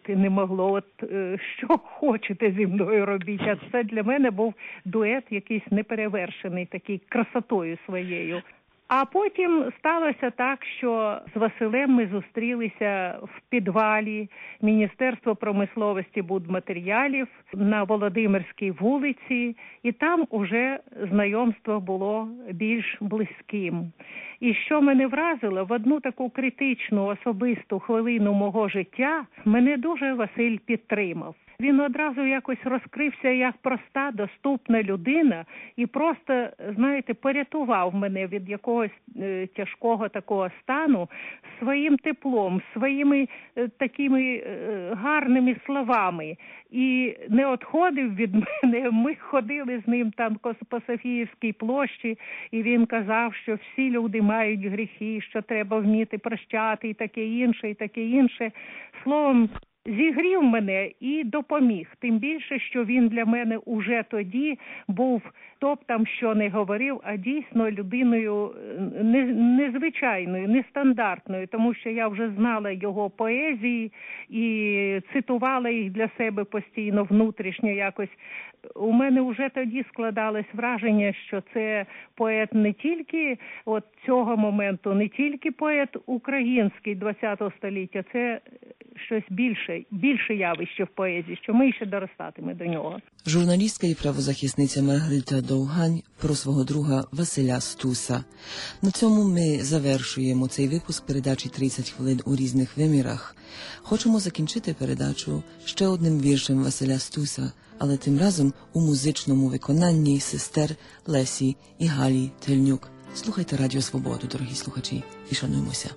бути не могло. Що хочете зі мною робіть? А це для мене був дует якийсь неперевершений, такий красотою своєю. А потім сталося так, що з Василем ми зустрілися в підвалі Міністерства промисловості будматеріалів на Володимирській вулиці, і там уже знайомство було більш близьким. І що мене вразило, в одну таку критичну особисту хвилину мого життя мене дуже Василь підтримав. Він одразу якось розкрився як проста, доступна людина і просто, знаєте, порятував мене від якогось тяжкого такого стану своїм теплом, своїми такими гарними словами. І не відходив від мене. Ми ходили з ним там по Софіївській площі, і він казав, що всі люди мають гріхи, що треба вміти прощати і таке інше, і таке інше. Словом, зігрів мене і допоміг. Тим більше, що він для мене уже тоді був, хто б там що не говорив, а дійсно людиною незвичайною, нестандартною, тому що я вже знала його поезії і цитувала їх для себе постійно, внутрішньо якось. У мене вже тоді складалось враження, що це поет не тільки от цього моменту, не тільки поет український ХХ століття, це щось більше явище в поезії, що ми ще доростатиме до нього. Журналістка і правозахисниця Маргарита Довгань про свого друга Василя Стуса. На цьому ми завершуємо цей випуск передачі «30 хвилин у різних вимірах». Хочемо закінчити передачу ще одним віршем Василя Стуса, але тим разом у музичному виконанні сестер Лесі і Галі Тельнюк. Слухайте Радіо Свободу, дорогі слухачі, і шануймося.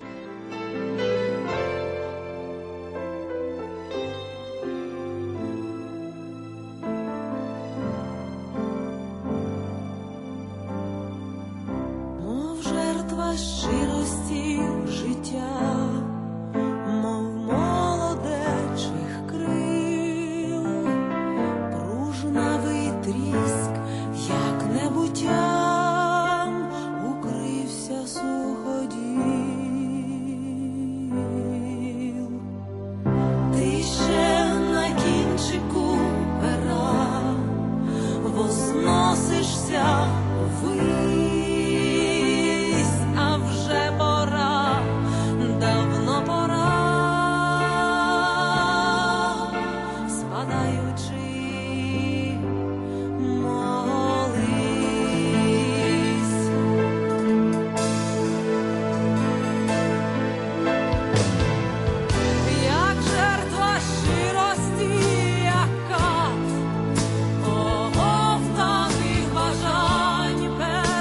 Мов жертва щирості життя, мов молодечих крил, пружнавий тріск, як небуттям, укрився суходіл. Ти ще на кінчику пера возносишся ввись, а вже пора, давно пора, спадаючи, молись. Як жертва щирості, яка оговтаних бажань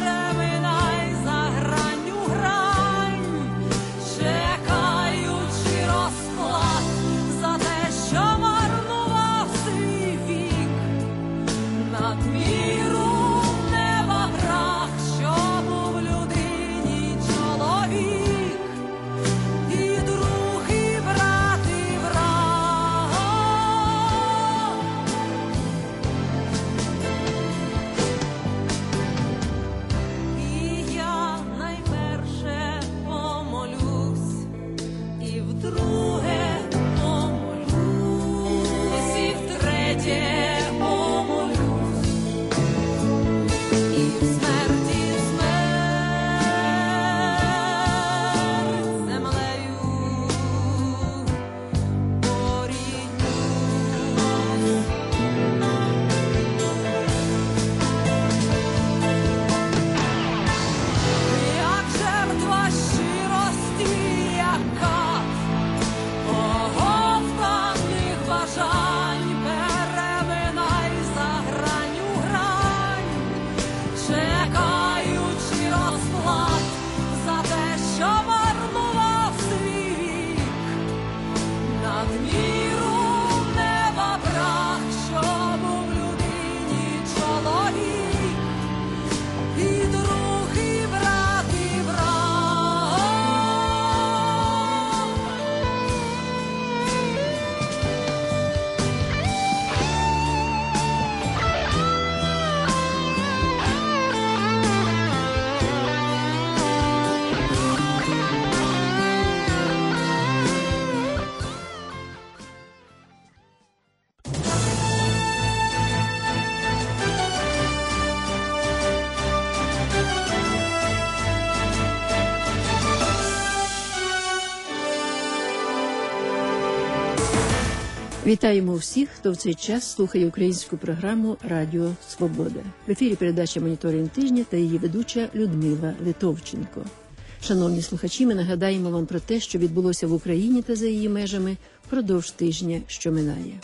Вітаємо всіх, хто в цей час слухає українську програму «Радіо Свобода». В ефірі передача «Моніторинг тижня» та її ведуча Людмила Литовченко. Шановні слухачі, ми нагадаємо вам про те, що відбулося в Україні та за її межами впродовж тижня, що минає.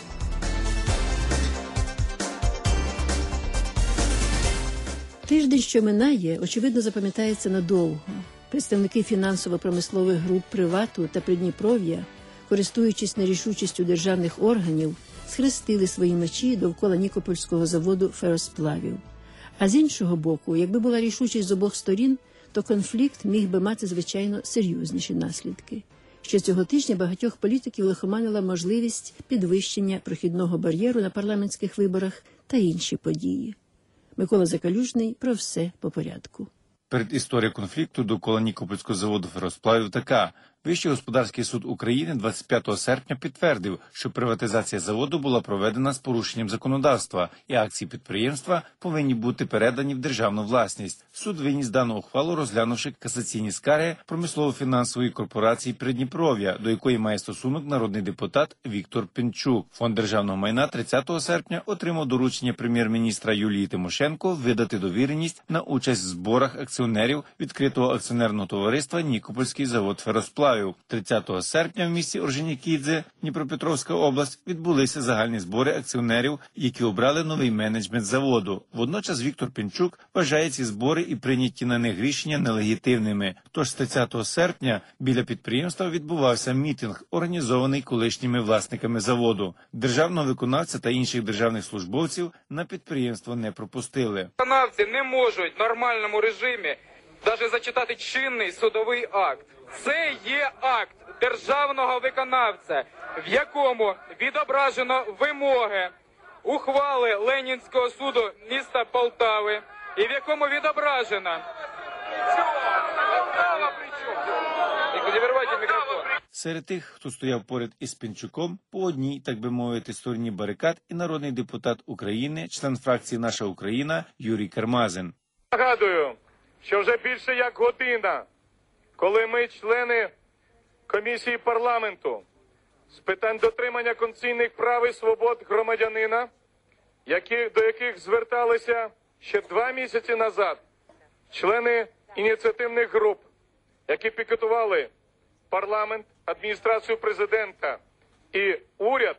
Тиждень, що минає, очевидно, запам'ятається надовго. Представники фінансово-промислових груп «Привату» та «Придніпров'я», користуючись нерішучістю державних органів, схрестили свої мечі довкола Нікопольського заводу феросплавів. А з іншого боку, якби була рішучість з обох сторін, то конфлікт міг би мати, звичайно, серйозніші наслідки. Ще цього тижня багатьох політиків лихоманила можливість підвищення прохідного бар'єру на парламентських виборах та інші події. Микола Закалюжний про все по порядку. Передісторія конфлікту довкола Нікопольського заводу феросплавів така. Вищий господарський суд України 25 серпня підтвердив, що приватизація заводу була проведена з порушенням законодавства, і акції підприємства повинні бути передані в державну власність. Суд виніс дану ухвалу, розглянувши касаційні скарги промислово-фінансової корпорації «Придніпров'я», до якої має стосунок народний депутат Віктор Пінчук. Фонд державного майна 30 серпня отримав доручення прем'єр-міністра Юлії Тимошенко видати довіреність на участь в зборах акціонерів відкритого акціонерного товариства «Нікопольський завод феросплавів». 30 серпня в місті Орджонікідзе, Дніпропетровська область, відбулися загальні збори акціонерів, які обрали новий менеджмент заводу. Водночас Віктор Пінчук вважає ці збори і прийняті на них рішення нелегітимними. Тож з 30 серпня біля підприємства відбувався мітинг, організований колишніми власниками заводу. Державного виконавця та інших державних службовців на підприємство не пропустили. Виконавці не можуть в нормальному режимі навіть зачитати чинний судовий акт. Це є акт державного виконавця, в якому відображено вимоги ухвали Ленінського суду міста Полтави і в якому відображено... Серед тих, хто стояв поряд із Пінчуком, по одній, так би мовити, стороні барикад і народний депутат України, член фракції «Наша Україна» Юрій Кармазин. Нагадую, що вже більше як година, коли ми, члени комісії парламенту з питань дотримання конституційних прав і свобод громадянина, до яких зверталися ще 2 місяці назад члени ініціативних груп, які пікетували парламент, адміністрацію президента і уряд,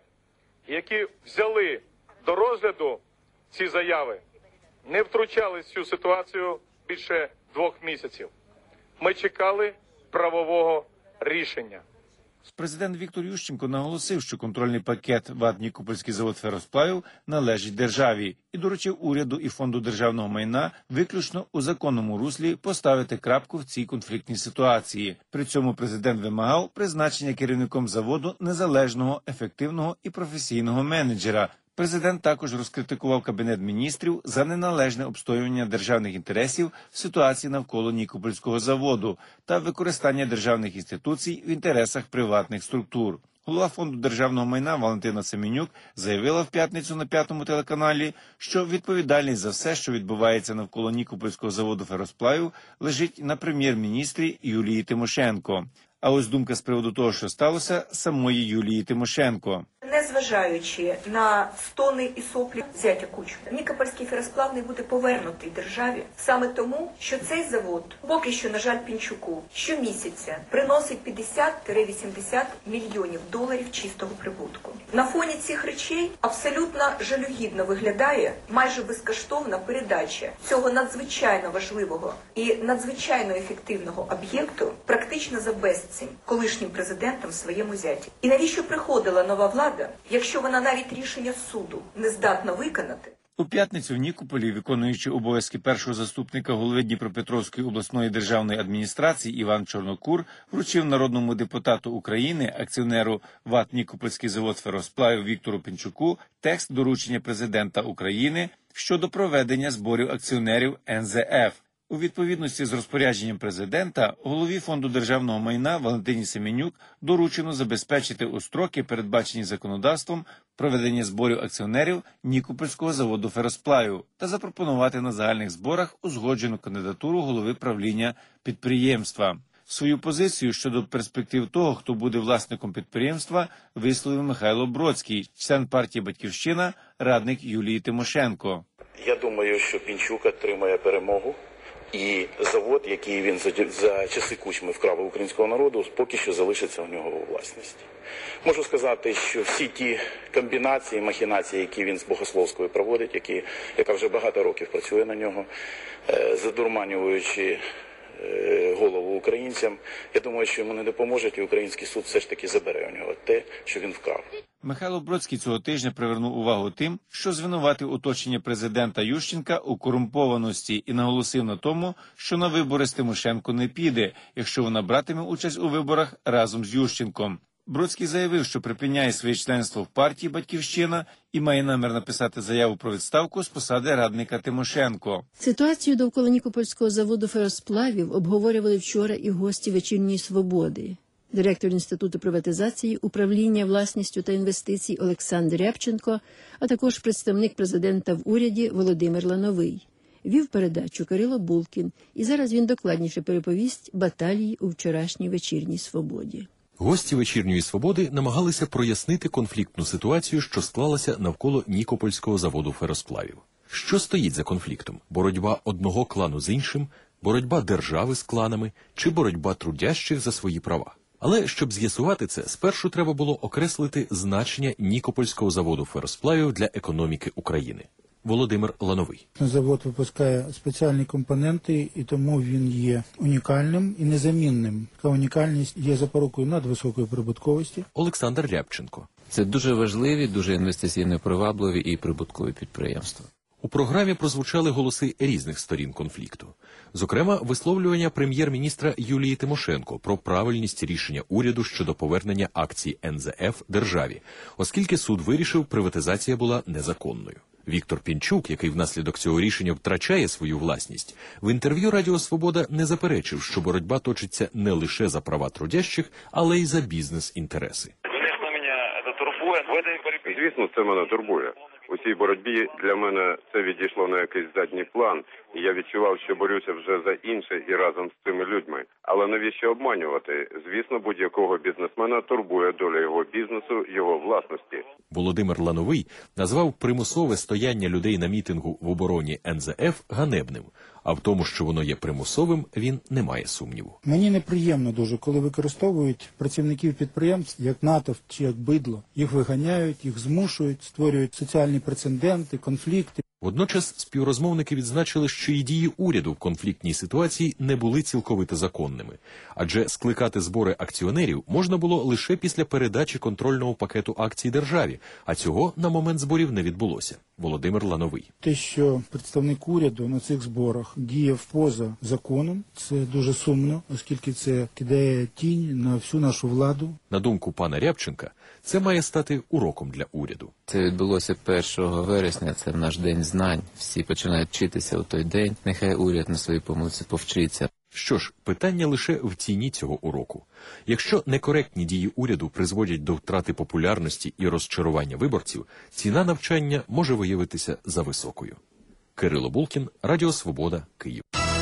які взяли до розгляду ці заяви, не втручались в цю ситуацію більше 2 місяців. Ми чекали правового рішення. Президент Віктор Ющенко наголосив, що контрольний пакет ВАТ «Нікопольський завод феросплавів» належить державі і доручив уряду і Фонду державного майна виключно у законному руслі поставити крапку в цій конфліктній ситуації. При цьому президент вимагав призначення керівником заводу незалежного, ефективного і професійного менеджера. Президент також розкритикував Кабінет міністрів за неналежне обстоювання державних інтересів в ситуації навколо Нікопольського заводу та використання державних інституцій в інтересах приватних структур. Голова Фонду державного майна Валентина Семенюк заявила в п'ятницю на 5-му телеканалі, що відповідальність за все, що відбувається навколо Нікопольського заводу феросплавів, лежить на прем'єр-міністрі Юлії Тимошенко. А ось думка з приводу того, що сталося, самої Юлії Тимошенко. Незважаючи на стони і соплі зятя Кучми, Нікопольський феросплав не буде повернутий державі саме тому, що цей завод, поки що, на жаль, Пінчуку, щомісяця приносить 50-80 мільйонів доларів чистого прибутку. На фоні цих речей абсолютно жалюгідно виглядає майже безкоштовна передача цього надзвичайно важливого і надзвичайно ефективного об'єкту практично за безцінь колишнім президентом своєму зяті. І навіщо приходила нова влада, якщо вона навіть рішення суду не здатна виконати? У п'ятницю в Нікополі, виконуючи обов'язки першого заступника голови Дніпропетровської обласної державної адміністрації Іван Чорнокур, вручив народному депутату України, акціонеру ВАТ «Нікопольський завод феросплавів» Віктору Пінчуку текст доручення президента України щодо проведення зборів акціонерів НЗФ. У відповідності з розпорядженням президента, голові Фонду державного майна Валентині Семенюк доручено забезпечити у строки, передбачені законодавством, проведення зборів акціонерів Нікопольського заводу феросплавів та запропонувати на загальних зборах узгоджену кандидатуру голови правління підприємства. Свою позицію щодо перспектив того, хто буде власником підприємства, висловив Михайло Бродський, член партії «Батьківщина», радник Юлії Тимошенко. Я думаю, що Пінчук отримає перемогу. І завод, який він за часи Кучми вкрав у українського народу, поки що залишиться у нього у власності. Можу сказати, що всі ті комбінації, махінації, які він з Богословською проводить, яка вже багато років працює на нього, задурманюючи голову українцям, я думаю, що йому не допоможуть, і український суд все ж таки забере у нього те, що він вкрав. Михайло Бродський цього тижня привернув увагу тим, що звинуватив оточення президента Ющенка у корумпованості і наголосив на тому, що на вибори з Тимошенко не піде, якщо вона братиме участь у виборах разом з Ющенком. Бродський заявив, що припиняє своє членство в партії «Батьківщина» і має намір написати заяву про відставку з посади радника Тимошенко. Ситуацію довкола Нікопольського заводу феросплавів обговорювали вчора і гості «Вечірньої свободи». Директор Інституту приватизації, управління власністю та інвестицій Олександр Рябченко, а також представник президента в уряді Володимир Лановий. Вів передачу Кирило Булкін, і зараз він докладніше переповість баталії у вчорашній «Вечірній свободі». Гості «Вечірньої свободи» намагалися прояснити конфліктну ситуацію, що склалася навколо Нікопольського заводу феросплавів. Що стоїть за конфліктом? Боротьба одного клану з іншим, боротьба держави з кланами чи боротьба трудящих за свої права? Але щоб з'ясувати це, спершу треба було окреслити значення Нікопольського заводу феросплавів для економіки України. Володимир Лановий. Завод випускає спеціальні компоненти, і тому він є унікальним і незамінним. Така унікальність є запорукою надвисокої прибутковості. Олександр Рябченко. Це дуже важливі, дуже інвестиційно привабливі і прибуткові підприємства. У програмі прозвучали голоси різних сторін конфлікту. Зокрема, висловлювання прем'єр-міністра Юлії Тимошенко про правильність рішення уряду щодо повернення акцій НЗФ державі, оскільки суд вирішив, приватизація була незаконною. Віктор Пінчук, який внаслідок цього рішення втрачає свою власність, в інтерв'ю «Радіо Свобода» не заперечив, що боротьба точиться не лише за права трудящих, але й за бізнес-інтереси. Звісно, це мене турбує. У цій боротьбі для мене це відійшло на якийсь задній план, і я відчував, що борюся вже за інше і разом з цими людьми. Але навіщо обманювати? Звісно, будь-якого бізнесмена турбує доля його бізнесу, його власності. Володимир Лановий назвав примусове стояння людей на мітингу в обороні НЗФ ганебним. А в тому, що воно є примусовим, він не має сумніву. Мені неприємно дуже, коли використовують працівників підприємств як натовп чи як бидло. Їх виганяють, їх змушують, створюють соціальні прецеденти, конфлікти. Водночас співрозмовники відзначили, що і дії уряду в конфліктній ситуації не були цілковито законними. Адже скликати збори акціонерів можна було лише після передачі контрольного пакету акцій державі, а цього на момент зборів не відбулося. Володимир Лановий. Те, що представник уряду на цих зборах діяв поза законом, це дуже сумно, оскільки це кидає тінь на всю нашу владу. На думку пана Рябченка, це має стати уроком для уряду. Це відбулося 1 вересня, це наш день знань. Всі починають вчитися у той день. Нехай уряд на своїй помилці повчиться. Що ж, питання лише в ціні цього уроку. Якщо некоректні дії уряду призводять до втрати популярності і розчарування виборців, ціна навчання може виявитися зависокою. Кирило Булкін, Радіо Свобода, Київ.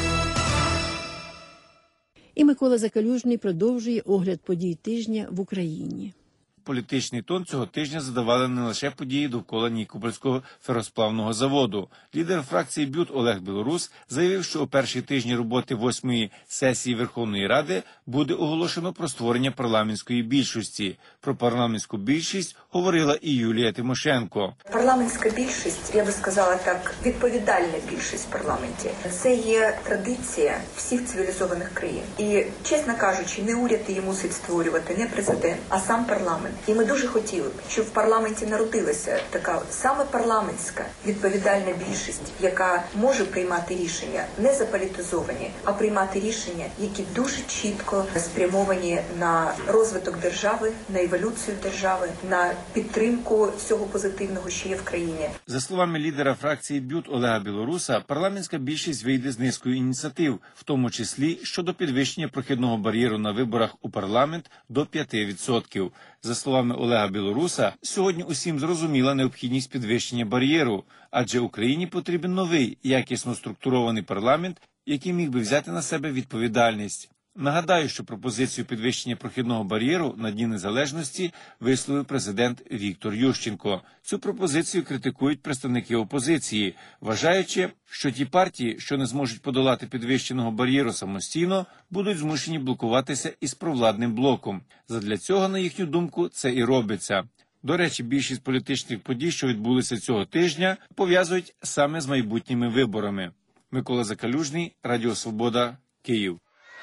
І Микола Закалюжний продовжує огляд подій тижня в Україні. Політичний тон цього тижня задавали не лише події довкола Нікопольського феросплавного заводу. Лідер фракції БЮТ Олег Білорус заявив, що у перші тижні роботи 8-ї сесії Верховної Ради буде оголошено про створення парламентської більшості. Про парламентську більшість говорила і Юлія Тимошенко. Парламентська більшість, я би сказала так, відповідальна більшість в парламенті. Це є традиція всіх цивілізованих країн. І, чесно кажучи, не уряд її мусить створювати, не президент, а сам парламент. І ми дуже хотіли б, щоб в парламенті народилася така саме парламентська відповідальна більшість, яка може приймати рішення не заполітизовані, а приймати рішення, які дуже чітко спрямовані на розвиток держави, на еволюцію держави, на підтримку всього позитивного, що є в країні. За словами лідера фракції БЮТ Олега Білоруса, парламентська більшість вийде з низкою ініціатив, в тому числі щодо підвищення прохідного бар'єру на виборах у парламент до 5%. За словами Олега Білоруса, сьогодні усім зрозуміла необхідність підвищення бар'єру, адже Україні потрібен новий, якісно структурований парламент, який міг би взяти на себе відповідальність. Нагадаю, що пропозицію підвищення прохідного бар'єру на Дні Незалежності висловив президент Віктор Ющенко. Цю пропозицію критикують представники опозиції, вважаючи, що ті партії, що не зможуть подолати підвищеного бар'єру самостійно, будуть змушені блокуватися із провладним блоком. Задля цього, на їхню думку, це і робиться. До речі, більшість політичних подій, що відбулися цього тижня, пов'язують саме з майбутніми виборами. Микола Закалюжний, Радіо Свобода, Київ.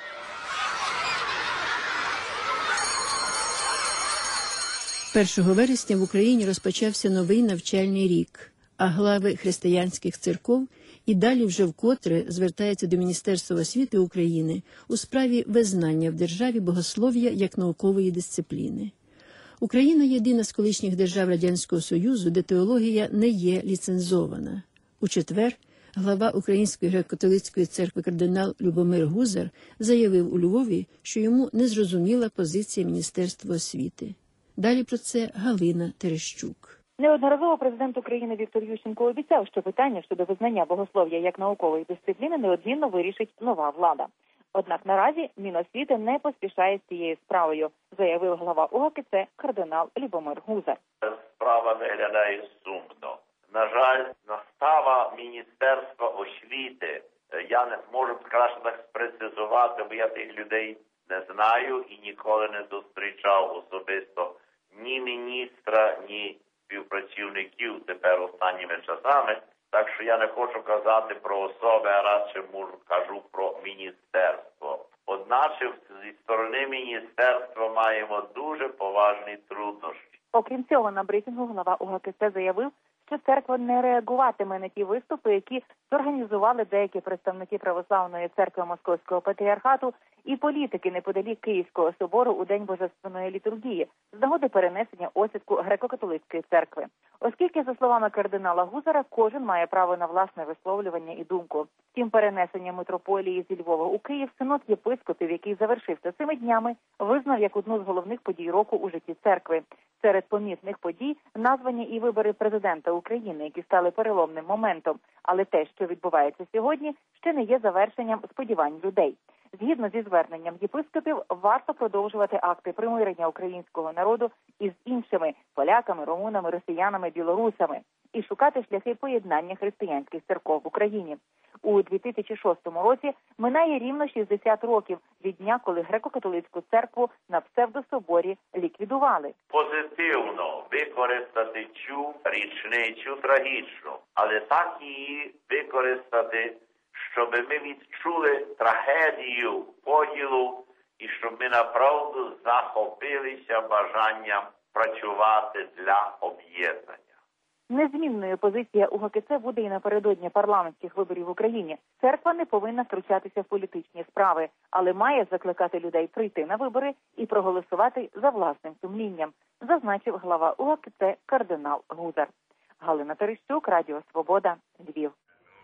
1 вересня в Україні розпочався новий навчальний рік, а глави християнських церков і далі вже вкотре звертаються до Міністерства освіти України у справі визнання в державі богослов'я як наукової дисципліни. Україна – єдина з колишніх держав Радянського Союзу, де теологія не є ліцензована. У четвер глава Української греко-католицької церкви кардинал Любомир Гузар заявив у Львові, що йому незрозуміла позиція Міністерства освіти. Далі про це Галина Терещук. Неодноразово президент України Віктор Ющенко обіцяв, що питання щодо визнання богослов'я як наукової дисципліни неодмінно вирішить нова влада. Однак наразі Міносвіти не поспішає з цією справою, заявив глава УГКЦ кардинал Любомир Гузар. Справа виглядає сумно. На жаль, настава Міністерства освіти, я не зможу краще так спрецизувати, бо я тих людей не знаю і ніколи не зустрічав особисто ні міністра, ні співпрацівників тепер останніми часами. Так що я не хочу казати про особи, а радше кажу про міністерство. Одначе зі сторони міністерства маємо дуже поважні труднощі. Окрім цього, на брифінгу глава УГКЦ заявив, що церква не реагуватиме на ті виступи, які зорганізували деякі представники Православної церкви Московського патріархату і політики неподалік Київського собору у День Божественної літургії з нагоди перенесення освідку греко-католицької церкви. Оскільки, за словами кардинала Гузара, кожен має право на власне висловлювання і думку. Втім, перенесення митрополії зі Львова у Київ синод єпископів, який завершився цими днями, визнав як одну з головних подій року у житті церкви. Серед помітних подій названі і вибори президента України, які стали переломним моментом. Але те, що відбувається сьогодні, ще не є завершенням сподівань людей. Згідно зі зверненням єпископів, варто продовжувати акти примирення українського народу із іншими – поляками, румунами, росіянами, білорусами і шукати шляхи поєднання християнських церков в Україні. У 2006 році минає рівно 60 років від дня, коли греко-католицьку церкву на псевдособорі ліквідували. Позитивно використати цю річницю трагічну, але так її використати, щоб ми відчули трагедію поділу і щоб ми направду захопилися бажанням працювати для об'єднання. Незмінною позиція УГКЦ буде і напередодні парламентських виборів в Україні. Церква не повинна втручатися в політичні справи, але має закликати людей прийти на вибори і проголосувати за власним сумлінням, зазначив глава УГКЦ кардинал Гузар. Галина Терещук, Радіо Свобода, Львів.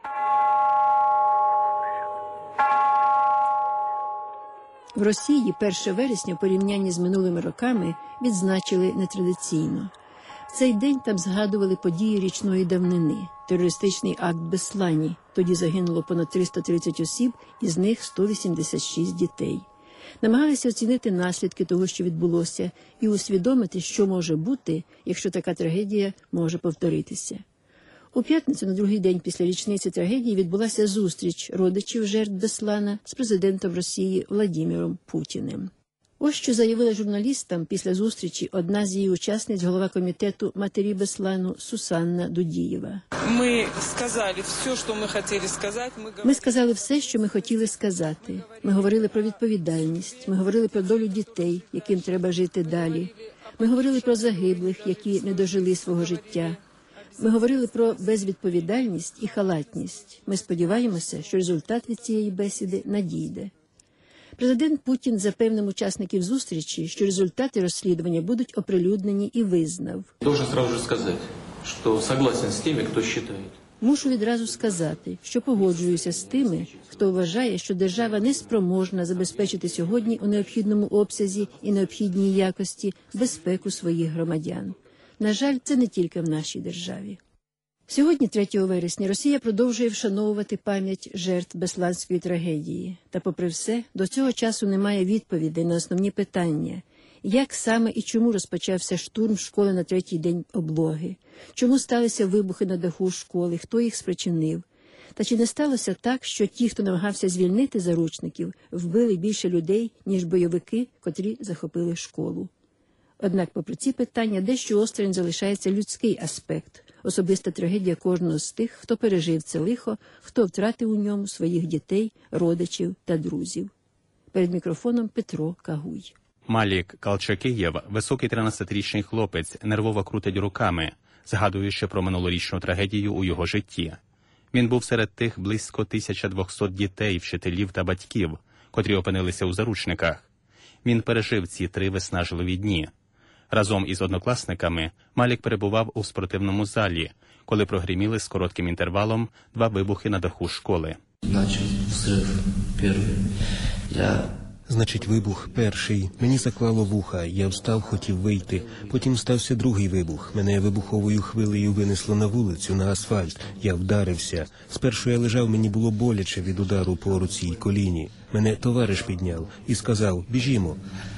В Росії 1 вересня у порівнянні з минулими роками відзначили нетрадиційно. В цей день там згадували події річної давнини, терористичний акт в Беслані. Тоді загинуло понад 330 осіб, із них 186 дітей. Намагалися оцінити наслідки того, що відбулося, і усвідомити, що може бути, якщо така трагедія може повторитися. У п'ятницю, на другий день після річниці трагедії, відбулася зустріч родичів жертв Беслана з президентом Росії Владимиром Путіним. Ось що заявила журналістам після зустрічі одна з її учасниць, голова комітету матері Беслану Сусанна Дудієва. Ми сказали все, що ми хотіли сказати. Ми говорили про відповідальність, ми говорили про долю дітей, яким треба жити далі. Ми говорили про загиблих, які не дожили свого життя. Ми говорили про безвідповідальність і халатність. Ми сподіваємося, що результат від цієї бесіди надійде. Президент Путін запевнив учасників зустрічі, що результати розслідування будуть оприлюднені і визнав. Мушу відразу сказати, що погоджуюся з тими, хто вважає, що держава не спроможна забезпечити сьогодні у необхідному обсязі і необхідній якості безпеку своїх громадян. На жаль, це не тільки в нашій державі. Сьогодні, 3 вересня, Росія продовжує вшановувати пам'ять жертв Бесланської трагедії. Та попри все, до цього часу немає відповідей на основні питання. Як саме і чому розпочався штурм школи на 3-й день облоги? Чому сталися вибухи на даху школи? Хто їх спричинив? Та чи не сталося так, що ті, хто намагався звільнити заручників, вбили більше людей, ніж бойовики, котрі захопили школу? Однак, попри ці питання, дещо осторонь залишається людський аспект, особиста трагедія кожного з тих, хто пережив це лихо, хто втратив у ньому своїх дітей, родичів та друзів. Перед мікрофоном Петро Кагуй. Малік Калчакиєв, високий 13-річний хлопець, нервово крутить руками, згадуючи про минулорічну трагедію у його житті. Він був серед тих близько 1200 дітей, вчителів та батьків, котрі опинилися у заручниках. Він пережив ці 3 виснажливі дні. Разом із однокласниками Малік перебував у спортивному залі, коли прогриміли з коротким інтервалом 2 вибухи на даху школи. Значить, вибух перший. Мені заклало вуха. Я встав, хотів вийти. Потім стався другий вибух. Мене вибуховою хвилею винесло на вулицю, на асфальт. Я вдарився. Спершу я лежав, мені було боляче від удару по руці й коліні. Мене товариш підняв і сказав: «Біжімо».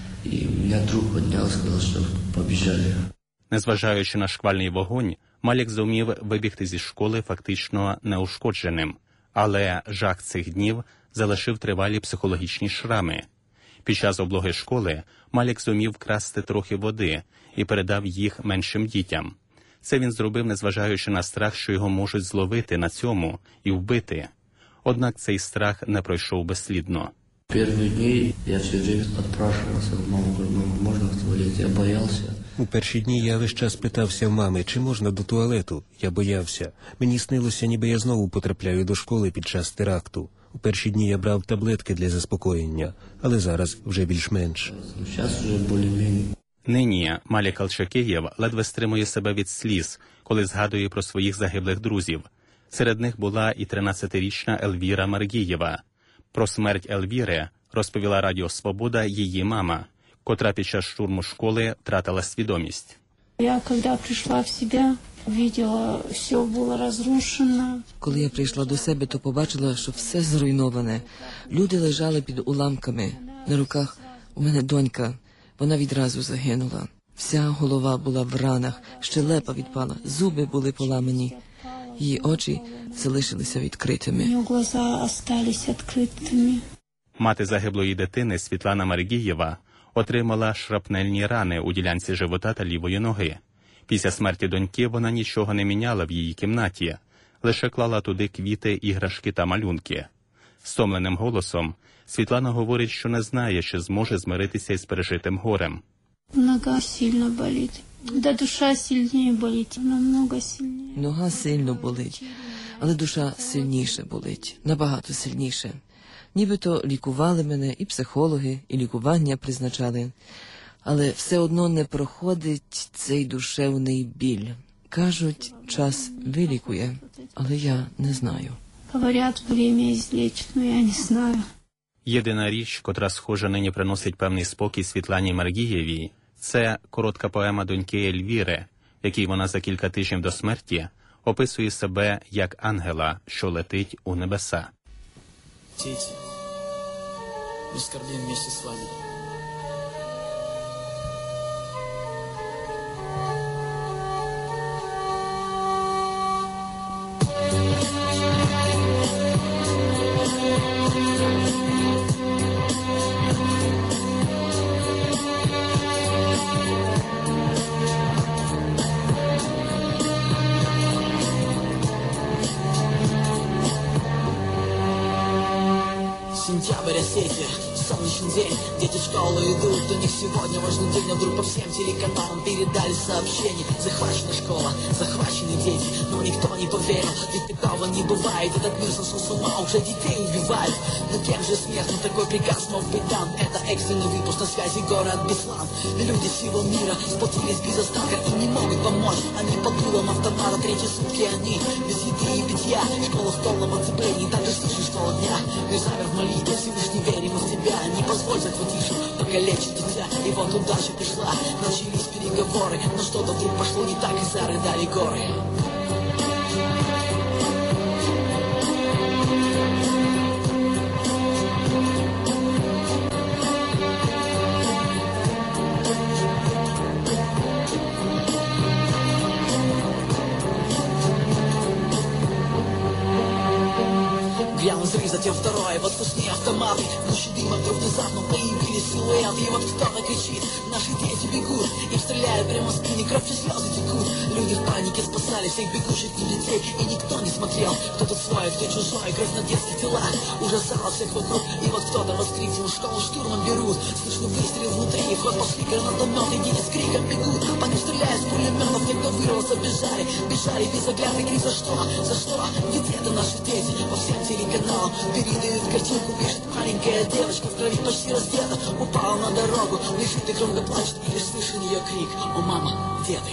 І мене друг підняв, сказав, що побіжали. Незважаючи на шквальний вогонь, Малік зумів вибігти зі школи фактично неушкодженим. Але жах цих днів залишив тривалі психологічні шрами. Під час облоги школи Малік зумів вкрасти трохи води і передав їх меншим дітям. Це він зробив, незважаючи на страх, що його можуть зловити на цьому і вбити. Однак цей страх не пройшов безслідно. Перші дні я все время відпрашувався, можна в туалет, я боявся. У перші дні я весь час питався в мами, чи можна до туалету. Я боявся. Мені снилося, ніби я знову потрапляю до школи під час теракту. У перші дні я брав таблетки для заспокоєння, але зараз вже більш-менш. Зараз вже більш-менш. Нині Малік Калчакиєв ледве стримує себе від сліз, коли згадує про своїх загиблих друзів. Серед них була і 13-річна Ельвіра Маргієва. Про смерть Ельвіри розповіла Радіо Свобода її мама, котра під час штурму школи втратила свідомість. Я, коли прийшла в себе, бачила, все було розрушено. Коли я прийшла до себе, то побачила, що все зруйноване. Люди лежали під уламками. На руках у мене донька. Вона відразу загинула. Вся голова була в ранах, щелепа відпала, зуби були поламані. Її очі залишилися відкритими. Її очі залишилися відкритими. Мати загиблої дитини Світлана Маргієва отримала шрапнельні рани у ділянці живота та лівої ноги. Після смерті доньки вона нічого не міняла в її кімнаті, лише клала туди квіти, іграшки та малюнки. Стомленим голосом Світлана говорить, що не знає, чи зможе змиритися із пережитим горем. Нога сильно болить. Да душа сильніше болить, намного сильніше. Нога сильно болить, але душа сильніше болить, набагато сильніше. Нібито лікували мене і психологи, і лікування призначали. Але все одно не проходить цей душевний біль. Кажуть, час вилікує, але я не знаю. Говорять, время излечит, но я не знаю. Єдина річ, котра схоже нині приносить певний спокій Світлані Маргієвій, це коротка поема доньки Ельвіри, в якій вона за кілька тижнів до смерті описує себе як ангела, що летить у небеса. Дети, мы скорбим вместе с вами. Сентябрь, осетия, солнечный день. Дети в школу идут, у них сегодня важный день. А вдруг по всем телеканалам передали сообщение: захвачена школа, захвачены дети. Но никто не поверил, ведь такого не бывает. Этот мир сошел с ума, уже детей убивают. Но кем же смертно такой приказ мог быть дан? Это экстренный выпуск, на связи город Беслан. Люди всего мира сплотились без остатка и не могут помочь. Они под дулом автомата, третьи сутки они без еды и питья. Школа в полном оцеплении, также слышишь полдня. Мы замер в молитве, Всевышний, верим в тебя. Не позволь захватившим покалечить дитя. И вот удача пришла, начались переговоры. Но что-то вдруг пошло не так, и зарыдали горы. затем второй, вот вкусные автоматы, в гуще дыма вдруг внезапно появились силуэты, и вот кто-то кричит, наши дети бегут, им стреляют прямо в спине, кровь и слезы текут, люди в панике спасали всех бегущих детей, и никто не смотрел, кто тут свой, кто чужой, кровь на детских телах, ужасало всех вокруг, и вот кто-то воскликнул, школу штурмом берут, слышно выстрел внутри, и в ход пошли гранатометы, дети с криком бегут, по ним стреляют с пулеметов, те, кто вырвался, бежали, бежали безоглядный крик, за что, где это наши дети, по всем телеканалам, передают картинку, пишет маленькая девочка, в крови почти раздета, упала на дорогу, лежит и громко плачет, и лишь слышен ее крик, о мама, где ты?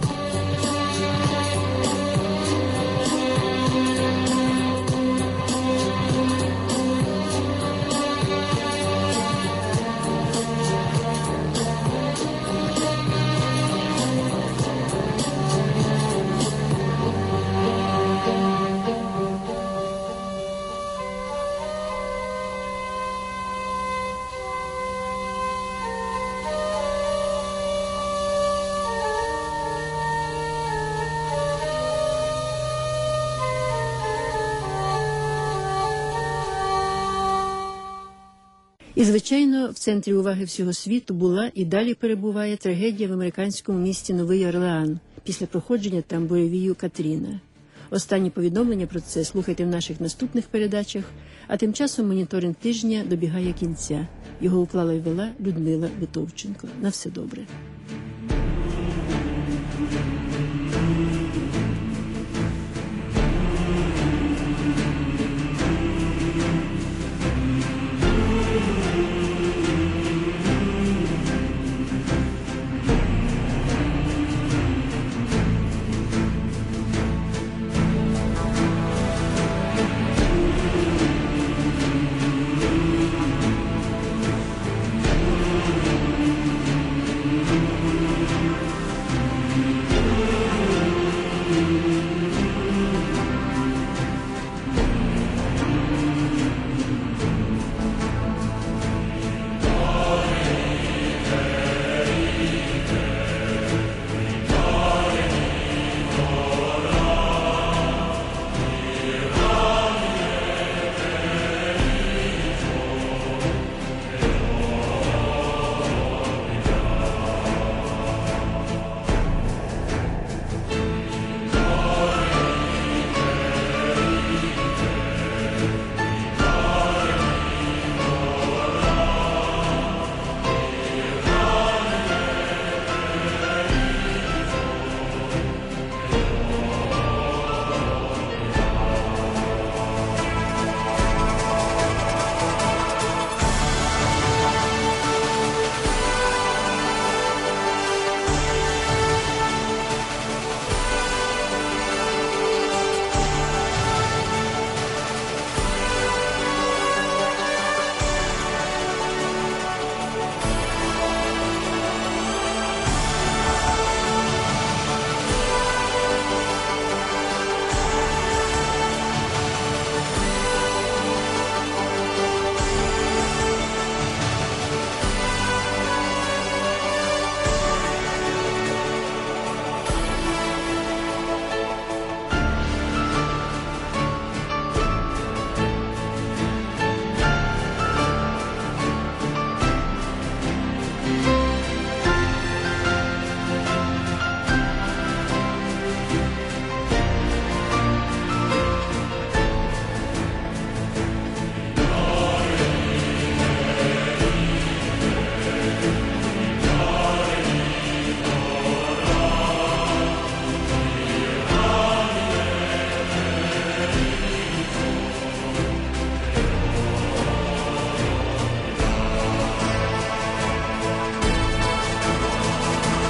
І, звичайно, в центрі уваги всього світу була і далі перебуває трагедія в американському місті Новий Орлеан після проходження там бойовію Катріна. Останні повідомлення про це слухайте в наших наступних передачах, а тим часом моніторинг тижня добігає кінця. Його уклала і вела Людмила Витовченко. На все добре.